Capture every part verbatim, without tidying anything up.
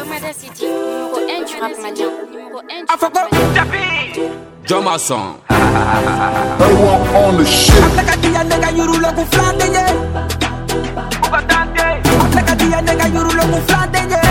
Mada City, numéro un du rap malien. Numéro un du rap malien. Jomason. They want on the shit. Aplakadia nega yuru loku flande ye. Aplakadia nega yuru loku flande ye.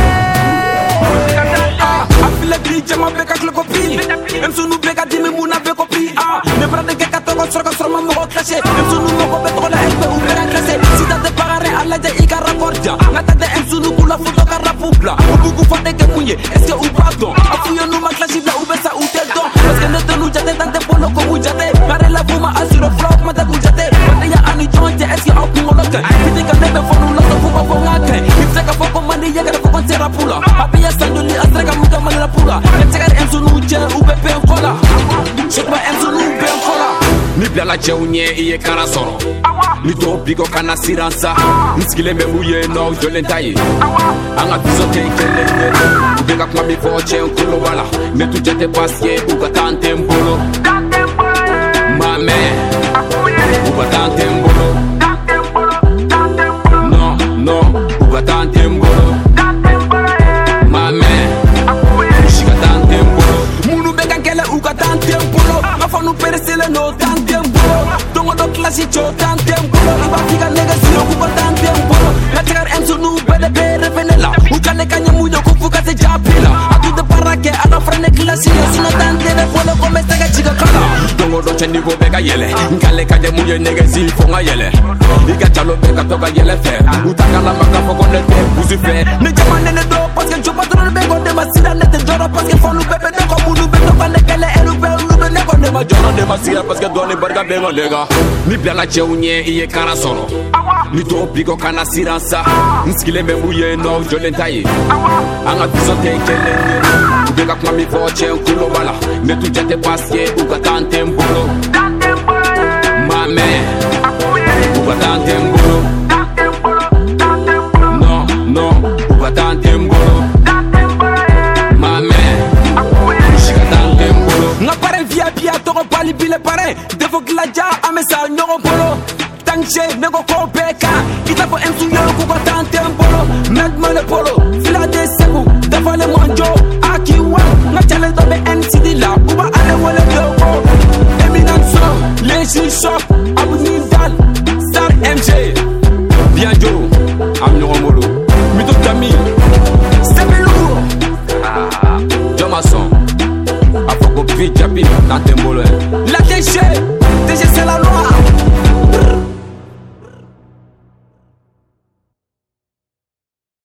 Ah, afile grije ma beka klokopi. Emsunu beka dimi muna bekopi. Ah, ne prende ke katoko sroka sroma mo klashe. Emsunu mo ko betro la elbe u bera klashe. Sita de parare alla de ikara korja. Ngata de emsunu kula foto kara publa. Ubugu fade ke munye. Est-ce que ou pardon? Afuyo no ma klashe la ubesa u teldo. Parce que ne te nous jate tante polo ko ujate. Mare la buma asuro flop mata ujate. Mate ya ani jonte est-ce que au kumoloke. Kiti ka nebe fonu la fuma fongate. Ifse ka foko mani yega da foko sera pula. Abiya sanduli asrega muka mani la pula. Netega emsunu je ube pen kola. Shekba emsunu pen kola. Ni blala cheunye iye kara soro. Ni to bigo kana siransa. Nskile me muye no jolentaye. Anga biso te kelenge. Ubenga kwa mi voce nkulo wala. Metu jete paske uga tante mbolo. Mame uga tante mbolo. No, no, uga tante mbolo. Mame shiga tante mbolo. Munu bega kele uga tante mbolo. Afanu peresele no tante mbolo. Dongo do klasi cho tante mbolo. Iba figa nega silo uga tante mbolo. Nategar emsunu bede bere venela. Ukale kanya muyo kufuka se japila. Atu de parake ada frene klasi. Sina tante de polo kome stega chiga kala. Dongo do cheni go bega yele. Nkale kanya muyo nega si fonga yele. Iga chalo bega toga yele fe. Utaka la maka foko nete buzi fe. Ne jamane ne do paske jo patron bego de masira nete joro paske fonu bebe de ko munu bebe bane kele elu be elu be ne ko ne ma Joro de masira paske doni barga benga lega. Ni blala cheunye iye kara soro. Ni to bigo kana siransa. Nskile me muye no jolentaye. Anga biso te kelenge. Ubenga kwa mi voce nkulo wala. Metu jete paske uga tante mbolo. Mame uga tante mbolo. No, no, uga tante mbolo. Mame shiga tante mbolo. nga pare via via togo pali bile pare defo glaja amesa nyogo polo tangche nego ko beka ita ko emsu yo ko ko tante polo med mole polo fila de segu defo le monjo aki wa nga chale do be N C D la uba ale wole dogo eminence so leji so